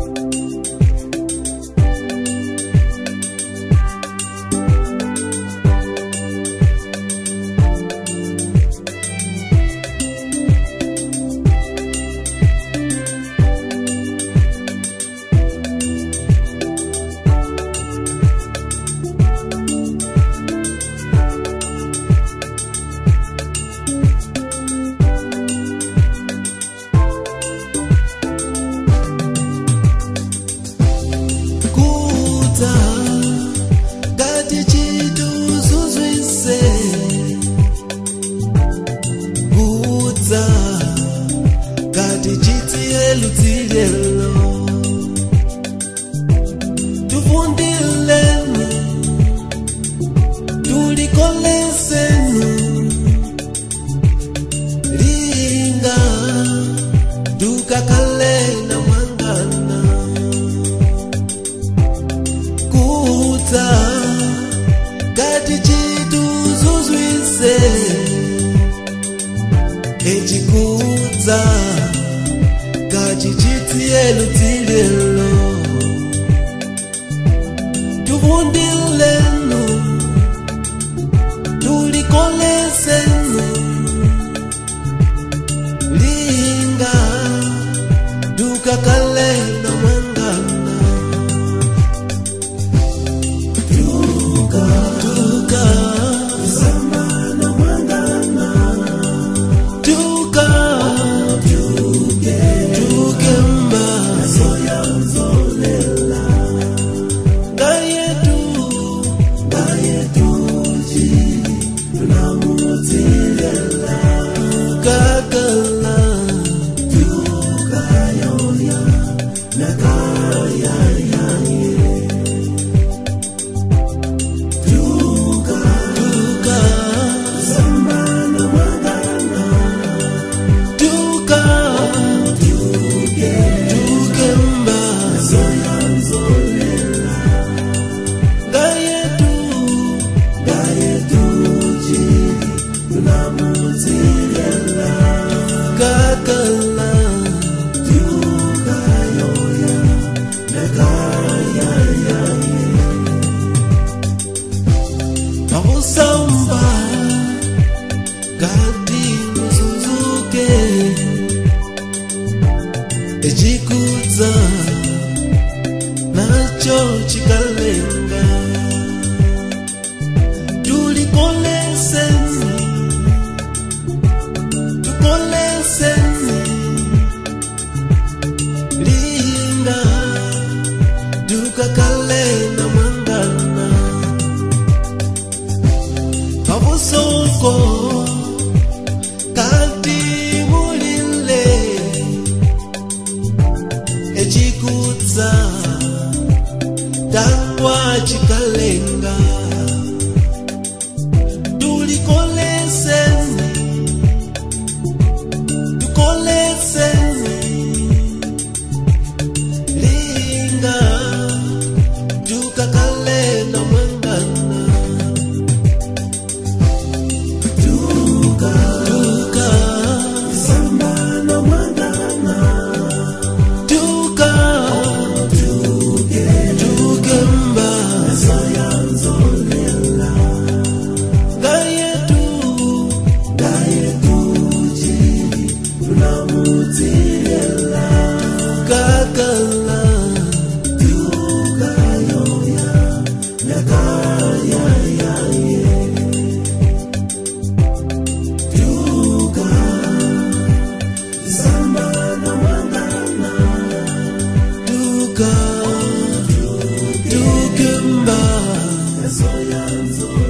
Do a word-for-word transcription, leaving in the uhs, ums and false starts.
Ejikuza kachitielo tilelo tuvundileno tulikoleseno linga dukakalena mangana duka duka zamana mangana duka duke dukemba soya zolela gayetu gayetu ji tunamutilela kakala duka yoya nakaya yaye duka duka zamana magana duka duke dukemba soya zolela gayetu gayetu ji tunamutilela kakala duka yoya nakaya yaye akusamba kati muzuzuke ejikuza nacho chikalenga tulikoleseni tukoleseni linga dukakalena mangana abusoko kati mulile ejikuza tangwa chikalenga tulikoleseni tukoleseni linga dukakalena mangana duka duka sambana mangana duka duke dukemba soya zolela gayetu gayetu ji tunamutilela kakala duka yoya nakaya yaye duka zamana mangana duka dukemba soya zolela